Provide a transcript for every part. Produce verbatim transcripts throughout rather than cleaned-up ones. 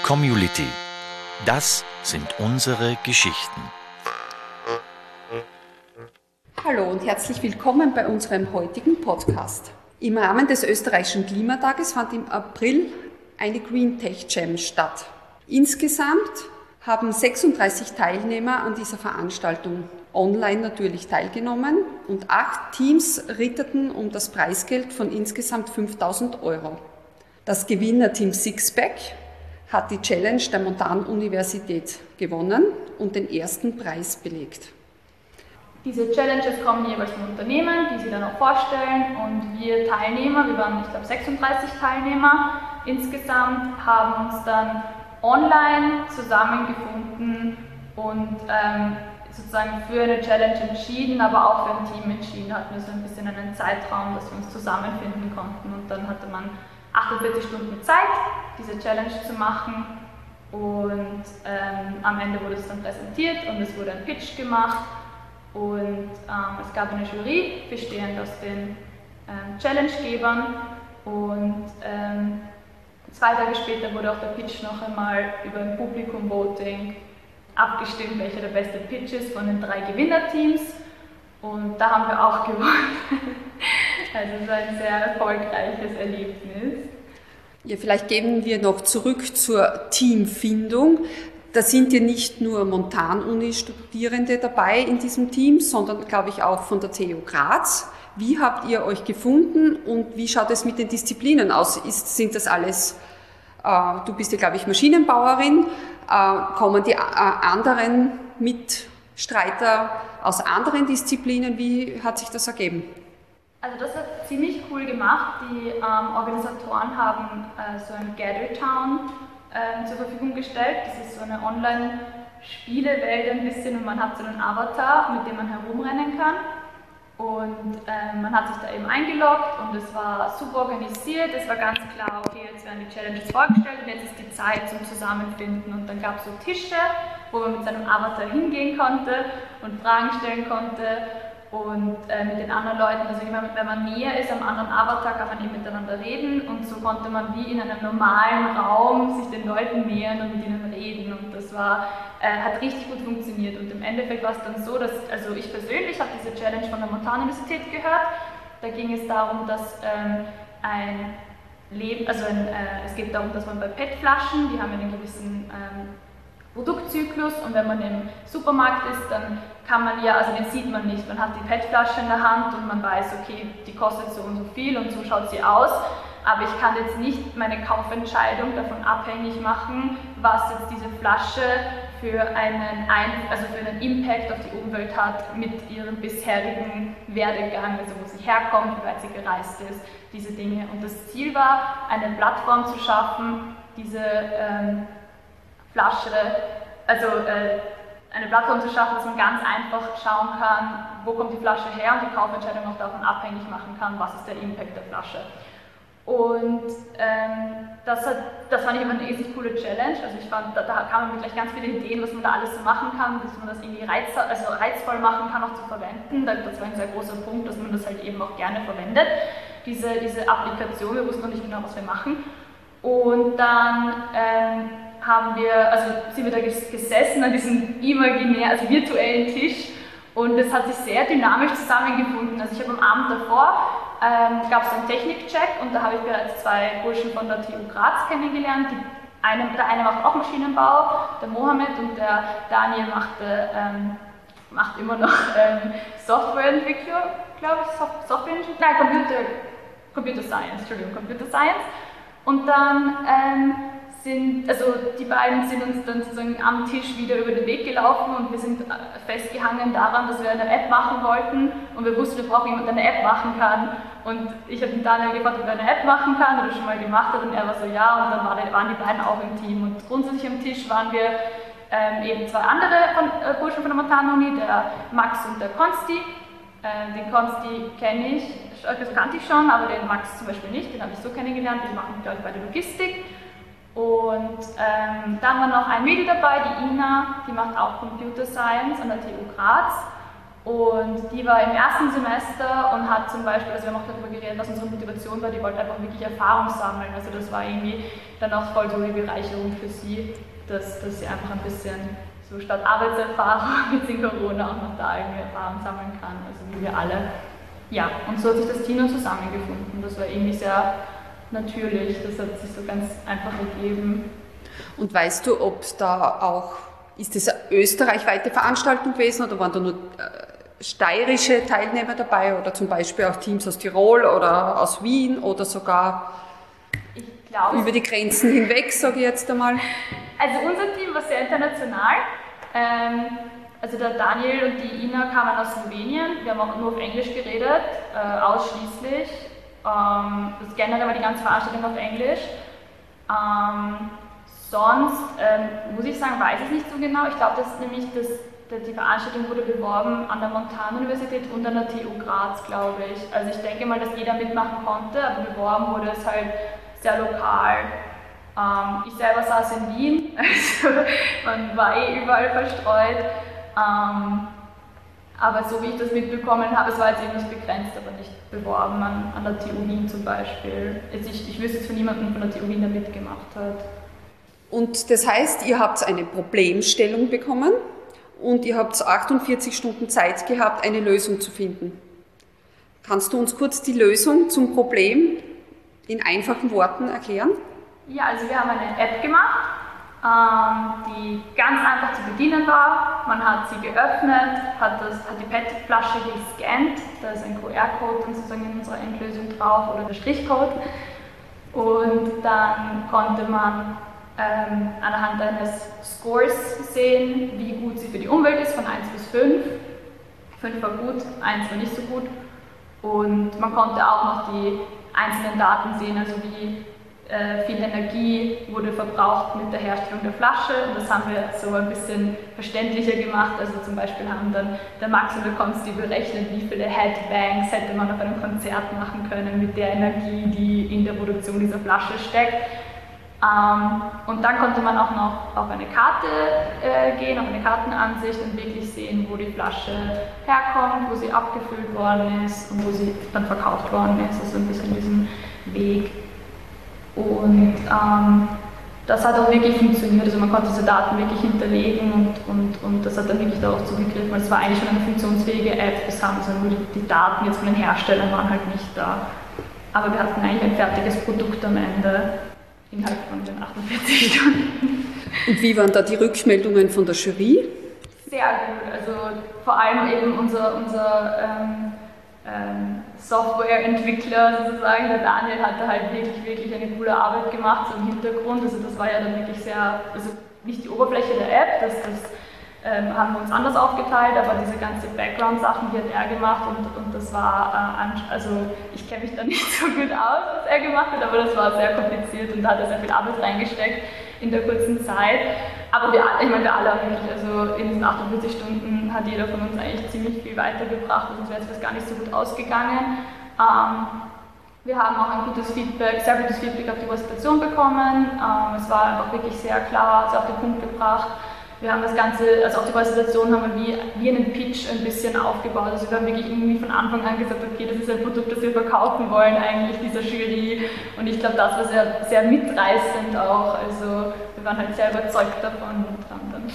Community. Das sind unsere Geschichten. Hallo und herzlich willkommen bei unserem heutigen Podcast. Im Rahmen des österreichischen Klimatages fand im April eine Green Tech Jam statt. Insgesamt haben sechsunddreißig Teilnehmer an dieser Veranstaltung online natürlich teilgenommen und acht Teams ritterten um das Preisgeld von insgesamt fünftausend Euro. Das Gewinnerteam Sixpack hat die Challenge der Montanuniversität gewonnen und den ersten Preis belegt. Diese Challenges kommen jeweils von Unternehmen, die sie dann auch vorstellen, und wir Teilnehmer, wir waren, ich glaube, sechsunddreißig Teilnehmer insgesamt, haben uns dann online zusammengefunden und ähm, sozusagen für eine Challenge entschieden, aber auch für ein Team entschieden. Hatten wir so ein bisschen einen Zeitraum, dass wir uns zusammenfinden konnten, und dann hatte man achtundvierzig Stunden Zeit, diese Challenge zu machen, und ähm, am Ende wurde es dann präsentiert und es wurde ein Pitch gemacht. Und ähm, es gab eine Jury, bestehend aus den ähm, Challenge-Gebern, und ähm, zwei Tage später wurde auch der Pitch noch einmal über ein Publikum-Voting abgestimmt, welcher der beste Pitch ist von den drei Gewinnerteams, und da haben wir auch gewonnen. Also es war ein sehr erfolgreiches Erlebnis. Ja, vielleicht gehen wir noch zurück zur Teamfindung. Da sind ja nicht nur Montanuni-Studierende dabei in diesem Team, sondern, glaube ich, auch von der T U Graz. Wie habt ihr euch gefunden und wie schaut es mit den Disziplinen aus? Ist, sind das alles, äh, du bist ja, glaube ich, Maschinenbauerin, äh, kommen die äh, anderen Mitstreiter aus anderen Disziplinen? Wie hat sich das ergeben? Also das hat ziemlich cool gemacht. Die ähm, Organisatoren haben äh, so ein Gather Town äh, zur Verfügung gestellt. Das ist so eine Online-Spielewelt ein bisschen, und man hat so einen Avatar, mit dem man herumrennen kann. Und äh, man hat sich da eben eingeloggt und es war super organisiert. Es war ganz klar, okay, jetzt werden die Challenges vorgestellt und jetzt ist die Zeit zum Zusammenfinden. Und dann gab es so Tische, wo man mit seinem Avatar hingehen konnte und Fragen stellen konnte. Und äh, mit den anderen Leuten, also wenn man näher ist am anderen Avatar, kann man eben miteinander reden, und so konnte man wie in einem normalen Raum sich den Leuten nähern und mit ihnen reden, und das war, äh, hat richtig gut funktioniert. Und im Endeffekt war es dann so, dass, also ich persönlich habe diese Challenge von der Montanuniversität gehört. Da ging es darum, dass ähm, ein Leben, also ein, äh, es geht darum, dass man bei P E T-Flaschen, die haben einen gewissen ähm, Produktzyklus, und wenn man im Supermarkt ist, dann kann man ja, also den sieht man nicht, man hat die P E T-Flasche in der Hand und man weiß, okay, die kostet so und so viel und so schaut sie aus, aber ich kann jetzt nicht meine Kaufentscheidung davon abhängig machen, was jetzt diese Flasche für einen, Ein also für einen Impact auf die Umwelt hat mit ihrem bisherigen Werdegang, also wo sie herkommt, wie weit sie gereist ist, diese Dinge. Und das Ziel war, eine Plattform zu schaffen, diese ähm, Flasche, also äh, eine Plattform zu schaffen, dass man ganz einfach schauen kann, wo kommt die Flasche her, und die Kaufentscheidung auch davon abhängig machen kann, was ist der Impact der Flasche. Und ähm, das, hat, das fand ich immer eine riesig coole Challenge. Also ich fand, da, da kamen mir gleich ganz viele Ideen, was man da alles so machen kann, dass man das irgendwie reiz, also reizvoll machen kann, auch zu verwenden. Das war ein sehr großer Punkt, dass man das halt eben auch gerne verwendet, diese, diese Applikation. Wir wussten noch nicht genau, was wir machen. Und dann ähm, haben wir, also sind wir da gesessen an diesem imaginären, also virtuellen Tisch, und es hat sich sehr dynamisch zusammengefunden. Also ich habe am Abend davor, ähm, gab es einen Technikcheck, und da habe ich bereits zwei Burschen von der T U Graz kennengelernt. Die eine, der eine macht auch Maschinenbau, der Mohammed, und der Daniel machte, ähm, macht immer noch ähm, Softwareentwicklung, glaube ich, Soft Softwareentwicklung, nein, Computer, Computer Science, Entschuldigung, Computer Science. Und dann ähm, sind, also die beiden sind uns dann sozusagen am Tisch wieder über den Weg gelaufen, und wir sind festgehangen daran, dass wir eine App machen wollten, und wir wussten, wir brauchen jemanden, der eine App machen kann, und ich habe den Daniel gefragt, ob er eine App machen kann, oder schon mal gemacht hat, und er war so, ja, und dann waren die beiden auch im Team, und grundsätzlich am Tisch waren wir ähm, eben zwei andere von, äh, Burschen von der Montanuni, der Max und der Konsti. Äh, den Konsti kenne ich, das kannte ich schon, aber den Max zum Beispiel nicht, den habe ich so kennengelernt, die machen, glaube ich, bei der Logistik. Und ähm, dann war noch ein Mädel dabei, die Ina, die macht auch Computer Science an der T U Graz. Und die war im ersten Semester und hat zum Beispiel, also wir haben auch darüber geredet, was unsere Motivation war, die wollte einfach wirklich Erfahrung sammeln. Also das war irgendwie dann auch voll so die Bereicherung für sie, dass, dass sie einfach ein bisschen so statt Arbeitserfahrung jetzt in Corona auch noch da irgendwie Erfahrung sammeln kann, also wie wir alle. Ja, und so hat sich das Team dann zusammengefunden. Das war irgendwie sehr natürlich, das hat sich so ganz einfach ergeben. Und weißt du, ob da auch, ist das eine österreichweite Veranstaltung gewesen oder waren da nur äh, steirische Teilnehmer dabei oder zum Beispiel auch Teams aus Tirol oder aus Wien oder sogar ich glaub, über die Grenzen hinweg, sage ich jetzt einmal? Also unser Team war sehr international. Ähm, also der Daniel und die Ina kamen aus Slowenien, wir haben auch nur auf Englisch geredet, äh, ausschließlich. Ähm, das generell war die ganze Veranstaltung auf Englisch. Ähm, sonst ähm, muss ich sagen, weiß ich nicht so genau. Ich glaube, dass nämlich das, die Veranstaltung wurde beworben an der Montanuniversität und an der T U Graz, glaube ich. Also ich denke mal, dass jeder mitmachen konnte, aber beworben wurde es halt sehr lokal. Ähm, ich selber saß in Wien, also man war eh überall verstreut. Ähm, aber so wie ich das mitbekommen habe, es war jetzt eben nicht begrenzt, aber nicht beworben an, an der T U Wien zum Beispiel. Jetzt ich, ich wüsste jetzt von niemandem von der T U Wien, der mitgemacht hat. Und das heißt, ihr habt eine Problemstellung bekommen und ihr habt achtundvierzig Stunden Zeit gehabt, eine Lösung zu finden. Kannst du uns kurz die Lösung zum Problem in einfachen Worten erklären? Ja, also wir haben eine App gemacht, ähm, die ganz einfach zu bedienen war. Man hat sie geöffnet, hat, das, hat die P E T-Flasche gescannt, da ist ein Q R-Code sozusagen in unserer Endlösung drauf oder der Strichcode. Und dann konnte man ähm, anhand eines Scores sehen, wie gut sie für die Umwelt ist, von eins bis fünf. fünf war gut, eins war nicht so gut. Und man konnte auch noch die einzelnen Daten sehen, also wie äh, viel Energie wurde verbraucht mit der Herstellung der Flasche. Und das haben wir so ein bisschen verständlicher gemacht. Also zum Beispiel haben dann der Max und der Konsti berechnet, wie viele Headbangs hätte man auf einem Konzert machen können mit der Energie, die in der Produktion dieser Flasche steckt. Ähm, und dann konnte man auch noch auf eine Karte äh, gehen, auf eine Kartenansicht und wirklich sehen, wo die Flasche herkommt, wo sie abgefüllt worden ist und wo sie dann verkauft worden ist, also ein bisschen diesen Weg. Und ähm, das hat auch wirklich funktioniert, also man konnte diese Daten wirklich hinterlegen und, und, und das hat dann wirklich darauf zugegriffen. Es war eigentlich schon eine funktionsfähige App, es haben also nur die, die Daten jetzt von den Herstellern waren halt nicht da. Aber wir hatten eigentlich ein fertiges Produkt am Ende. Innerhalb von den achtundvierzig Stunden. Und wie waren da die Rückmeldungen von der Jury? Sehr gut, also vor allem eben unser, unser ähm, ähm, Softwareentwickler sozusagen, der Daniel hat da halt wirklich, wirklich eine coole Arbeit gemacht, so im Hintergrund, also das war ja dann wirklich sehr, also nicht die Oberfläche der App, das, das ähm, haben wir uns anders aufgeteilt, aber diese ganze Background-Sachen, die hat er gemacht und, und das war, äh, also ich kenne mich da nicht so gut aus, was er gemacht hat, aber das war sehr kompliziert und da hat er sehr viel Arbeit reingesteckt in der kurzen Zeit. Aber wir alle, ich meine, wir alle haben wirklich, also in diesen achtundvierzig Stunden hat jeder von uns eigentlich ziemlich viel weitergebracht, sonst wäre es gar nicht so gut ausgegangen. Ähm, wir haben auch ein gutes Feedback, sehr gutes Feedback auf die Präsentation bekommen. Ähm, es war einfach wirklich sehr klar, sehr auf den Punkt gebracht. Wir haben das Ganze, also auch die Präsentation haben wir wie, wie einen Pitch ein bisschen aufgebaut. Also wir haben wirklich irgendwie von Anfang an gesagt, okay, das ist ein Produkt, das wir verkaufen wollen eigentlich dieser Jury. Und ich glaube, das war sehr, sehr mitreißend auch. Also wir waren halt sehr überzeugt davon und haben dann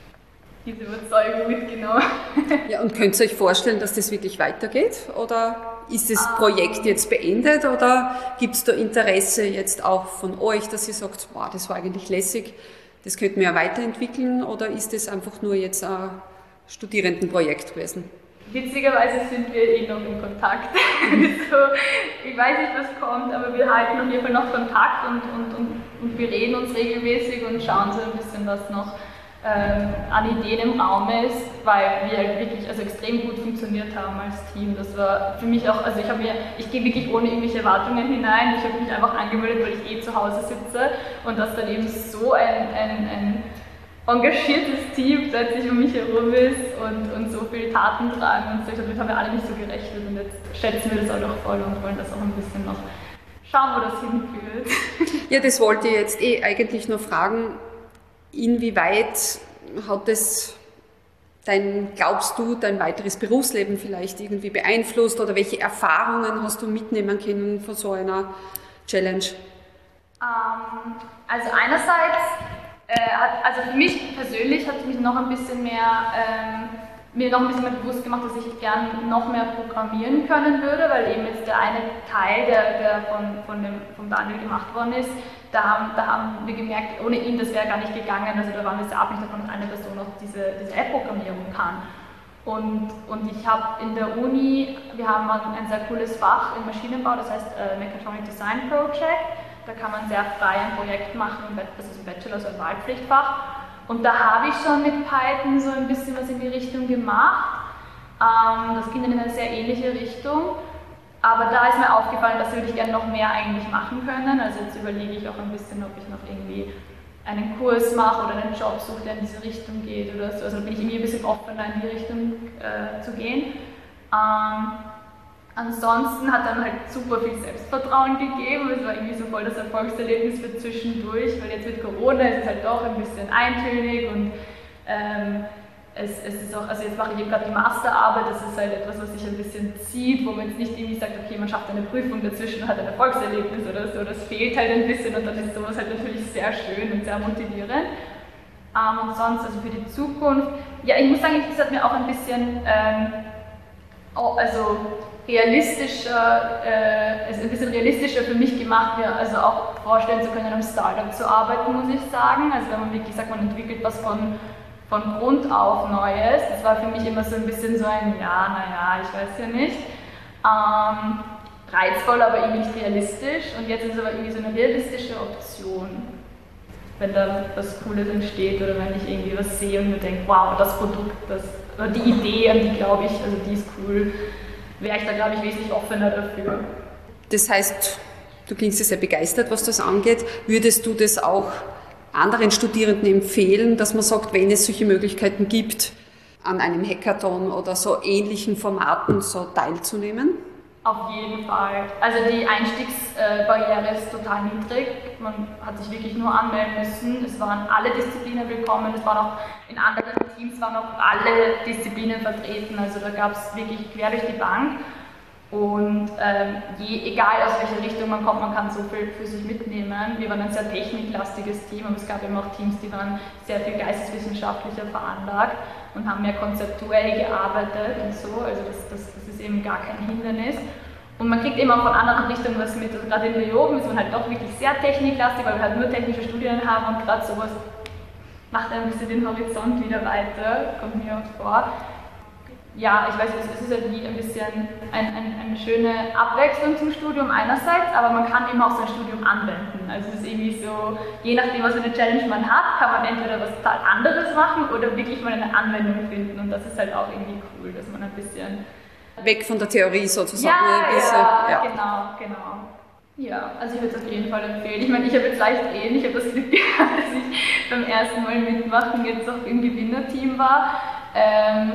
diese Überzeugung mitgenommen. Ja, und könnt ihr euch vorstellen, dass das wirklich weitergeht? Oder ist das Projekt jetzt beendet? Oder gibt es da Interesse jetzt auch von euch, dass ihr sagt, boah, das war eigentlich lässig? Das könnten wir ja weiterentwickeln oder ist das einfach nur jetzt ein Studierendenprojekt gewesen? Witzigerweise sind wir eh noch in Kontakt. Also, ich weiß nicht, was kommt, aber wir halten auf jeden Fall noch Kontakt und, und, und, und wir reden uns regelmäßig und schauen so ein bisschen, was noch ähm, an Ideen im Raum ist, weil wir halt wirklich also extrem gut funktioniert haben als Team. Das war für mich auch, also ich habe mir, ich gehe wirklich ohne irgendwelche Erwartungen hinein. Ich habe mich einfach angemeldet, weil ich eh zu Hause sitze und dass dann eben so ein, ein, ein engagiertes Team plötzlich um mich herum ist und, und so viel Taten tragen und so. Damit haben wir alle nicht so gerechnet und jetzt schätzen wir das auch noch voll und wollen das auch ein bisschen noch schauen, wo das hinführt. Ja, das wollte ich jetzt eh eigentlich nur fragen, inwieweit hat es dein, glaubst du, dein weiteres Berufsleben vielleicht irgendwie beeinflusst oder welche Erfahrungen hast du mitnehmen können von so einer Challenge? Ähm, also einerseits, äh, hat, also für mich persönlich hat mich noch ein bisschen mehr, ähm, mir noch ein bisschen mehr bewusst gemacht, dass ich gern noch mehr programmieren können würde, weil eben jetzt der eine Teil, der, der von, von, dem, von Daniel gemacht worden ist, da haben, da haben wir gemerkt, ohne ihn, das wäre gar nicht gegangen, also da waren wir sehr abhängig davon, dass eine Person auch diese, diese App-Programmierung kann. Und, und ich habe in der Uni, wir haben ein sehr cooles Fach im Maschinenbau, das heißt äh, Mechatronic Design Project. Da kann man sehr frei ein Projekt machen, das ist ein Bachelor, also ein Wahlpflichtfach. Und da habe ich schon mit Python so ein bisschen was in die Richtung gemacht. Ähm, das ging in eine sehr ähnliche Richtung. Aber da ist mir aufgefallen, das würde ich gerne noch mehr eigentlich machen können. Also jetzt überlege ich auch ein bisschen, ob ich noch irgendwie einen Kurs mache oder einen Job suche, der in diese Richtung geht oder so. Also da bin ich irgendwie ein bisschen offener in die Richtung äh, zu gehen. Ähm, ansonsten hat dann halt super viel Selbstvertrauen gegeben. Es war irgendwie so voll das Erfolgserlebnis für zwischendurch, weil jetzt mit Corona ist es halt doch ein bisschen eintönig und ähm, Es, es ist auch, also jetzt mache ich eben gerade die Masterarbeit, das ist halt etwas, was sich ein bisschen zieht, wo man jetzt nicht irgendwie sagt, okay, man schafft eine Prüfung dazwischen und hat ein Erfolgserlebnis oder so, das fehlt halt ein bisschen und dann ist sowas halt natürlich sehr schön und sehr motivierend. Ähm, und sonst, also für die Zukunft, ja, ich muss sagen, das hat mir auch ein bisschen, ähm, auch, also realistischer, äh, also ein bisschen realistischer für mich gemacht, mir also auch vorstellen zu können, in einem Startup zu arbeiten, muss ich sagen. Also wenn man wirklich sagt, man entwickelt was von von Grund auf Neues. Das war für mich immer so ein bisschen so ein, ja, naja, ich weiß ja nicht. Ähm, reizvoll, aber irgendwie nicht realistisch. Und jetzt ist es aber irgendwie so eine realistische Option, wenn da was Cooles entsteht oder wenn ich irgendwie was sehe und mir denke, wow, das Produkt, das, oder die Idee, an die glaube ich, also die ist cool, wäre ich da, glaube ich, wesentlich offener dafür. Das heißt, du klingst ja sehr begeistert, was das angeht. Würdest du das auch anderen Studierenden empfehlen, dass man sagt, wenn es solche Möglichkeiten gibt, an einem Hackathon oder so ähnlichen Formaten so teilzunehmen? Auf jeden Fall. Also die Einstiegsbarriere ist total niedrig. Man hat sich wirklich nur anmelden müssen. Es waren alle Disziplinen willkommen. Es waren auch in anderen Teams waren auch alle Disziplinen vertreten. Also da gab es wirklich quer durch die Bank. Und ähm, je, egal aus welcher Richtung man kommt, man kann so viel für sich mitnehmen. Wir waren ein sehr techniklastiges Team, aber es gab eben auch Teams, die waren sehr viel geisteswissenschaftlicher veranlagt und haben mehr konzeptuell gearbeitet und so. Also das, das, das ist eben gar kein Hindernis. Und man kriegt eben auch von anderen Richtungen was mit. Also gerade in Leoben ist man halt doch wirklich sehr techniklastig, weil wir halt nur technische Studien haben und gerade sowas macht ein bisschen den Horizont wieder weiter, kommt mir oft vor. Ja, ich weiß, es ist halt wie ein bisschen ein, ein, eine schöne Abwechslung zum Studium einerseits, aber man kann eben auch sein Studium anwenden. Also es ist irgendwie so, je nachdem, was für eine Challenge man hat, kann man entweder was total anderes machen oder wirklich mal eine Anwendung finden. Und das ist halt auch irgendwie cool, dass man ein bisschen... Weg von der Theorie sozusagen. Ja, ein bisschen, ja, ja, genau, genau. Ja, also ich würde es auf jeden Fall empfehlen. Ich meine, ich habe jetzt leicht reden, ich habe das Glück gehabt, dass ich beim ersten Mal mitmachen jetzt auch im Gewinnerteam war. Ähm,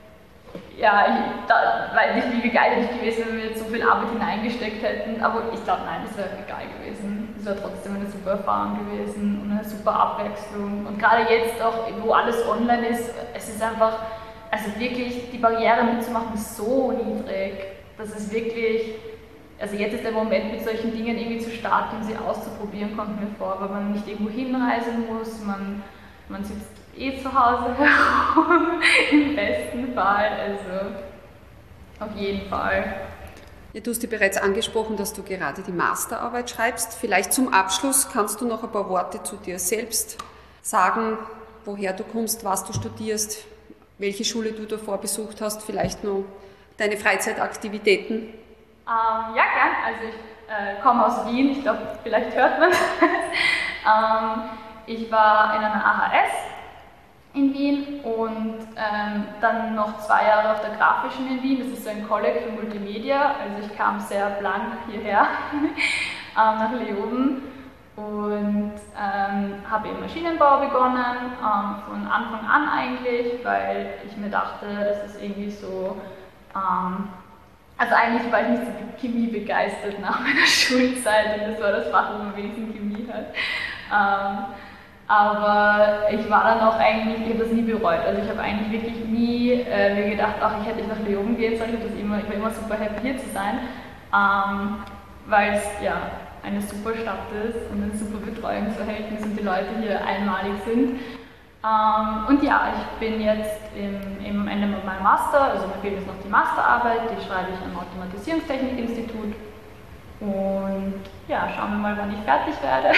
Ja, ich da, weiß nicht, wie begeistert ich gewesen wäre, wenn wir jetzt so viel Arbeit hineingesteckt hätten, aber ich glaube, nein, das wäre egal gewesen. Es wäre trotzdem eine super Erfahrung gewesen und eine super Abwechslung. Und gerade jetzt auch, wo alles online ist, es ist einfach, also wirklich, die Barriere mitzumachen ist so niedrig, dass es wirklich, also jetzt ist der Moment, mit solchen Dingen irgendwie zu starten und sie auszuprobieren, kommt mir vor, weil man nicht irgendwo hinreisen muss, man, man sitzt eh zu Hause herum, im besten Fall, also auf jeden Fall. Ja, du hast dir bereits angesprochen, dass du gerade die Masterarbeit schreibst. Vielleicht zum Abschluss kannst du noch ein paar Worte zu dir selbst sagen, woher du kommst, was du studierst, welche Schule du davor besucht hast, vielleicht noch deine Freizeitaktivitäten. Ähm, ja, gern. Also ich äh, komme aus Wien, ich glaube, vielleicht hört man das. ähm, ich war in einer A H S in Wien und ähm, dann noch zwei Jahre auf der Grafischen in Wien, das ist so ein College für Multimedia, also ich kam sehr blank hierher ähm, nach Leoben und ähm, habe im Maschinenbau begonnen, ähm, von Anfang an eigentlich, weil ich mir dachte, das ist irgendwie so, ähm, also eigentlich war ich nicht so Chemie begeistert nach meiner Schulzeit und das war das Fach, wo man wenigstens Chemie hat. Ähm, Aber ich war dann auch eigentlich, ich habe das nie bereut. Also ich habe eigentlich wirklich nie äh, mir gedacht, ach, ich hätte nicht nach Leoben gehen sollen. Ich, das immer, ich war immer super happy hier zu sein, ähm, weil es ja eine super Stadt ist und ein super Betreuungsverhältnis und die Leute hier einmalig sind. Ähm, und ja, ich bin jetzt im, im Ende mit meinem Master, also mir fehlt jetzt noch die Masterarbeit, die schreibe ich am Automatisierungstechnikinstitut. Und ja, schauen wir mal, wann ich fertig werde.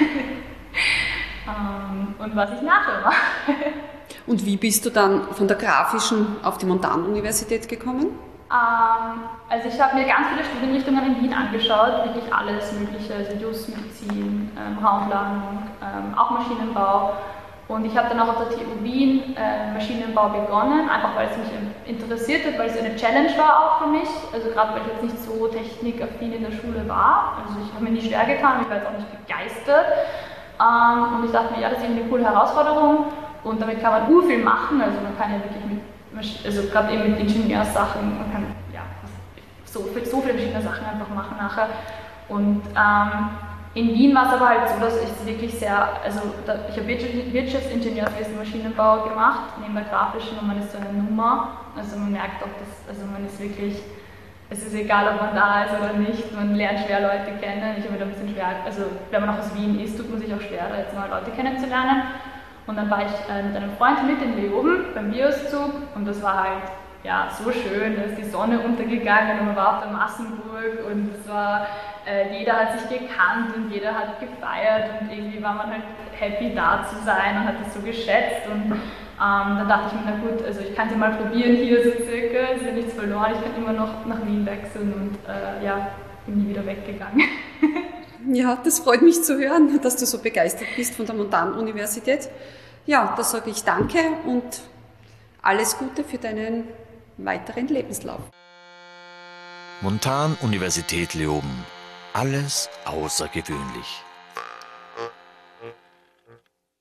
Und was ich nachher mache. Und wie bist du dann von der grafischen auf die Montanuniversität gekommen? Ähm, also ich habe mir ganz viele Studienrichtungen in Wien angeschaut, wirklich alles mögliche, also Just, Medizin, ähm, Raumplanung, ähm, auch Maschinenbau. Und ich habe dann auch auf der T U Wien äh, Maschinenbau begonnen, einfach weil es mich interessiert hat, weil es eine Challenge war auch für mich. Also gerade weil ich jetzt nicht so technikaffin in der Schule war. Also ich habe mir nie schwer getan, ich war jetzt auch nicht begeistert. Um, und ich dachte mir, ja, das ist irgendwie eine coole Herausforderung und damit kann man viel machen, also man kann ja wirklich mit, also gerade eben mit Ingenieurssachen, man kann ja so, so viele verschiedene Sachen einfach machen nachher. Und ähm, in Wien war es aber halt so, dass ich es wirklich sehr, also da, ich habe Wirtschaftsingenieurswesen Maschinenbau gemacht, neben der grafischen, und man ist so eine Nummer, also man merkt auch, dass, also man ist wirklich, es ist egal, ob man da ist oder nicht, man lernt schwer Leute kennen. Ich habe mir da ein bisschen schwer, also wenn man auch aus Wien ist, tut man sich auch schwer, da jetzt neue Leute kennenzulernen. Und dann war ich äh, mit einem Freund mit in Leoben beim Bioszug und das war halt ja, so schön, da ist die Sonne untergegangen und man war auf der Massenburg und es war, äh, jeder hat sich gekannt und jeder hat gefeiert und irgendwie war man halt happy da zu sein und hat das so geschätzt und Ähm, dann dachte ich mir, na gut, also ich kann es ja mal probieren hier so circa, ist ja nichts verloren, ich kann immer noch nach Wien wechseln und äh, ja, bin nie wieder weggegangen. Ja, das freut mich zu hören, dass du so begeistert bist von der Montanuniversität. Ja, da sage ich danke und alles Gute für deinen weiteren Lebenslauf. Montanuniversität Leoben. Alles außergewöhnlich.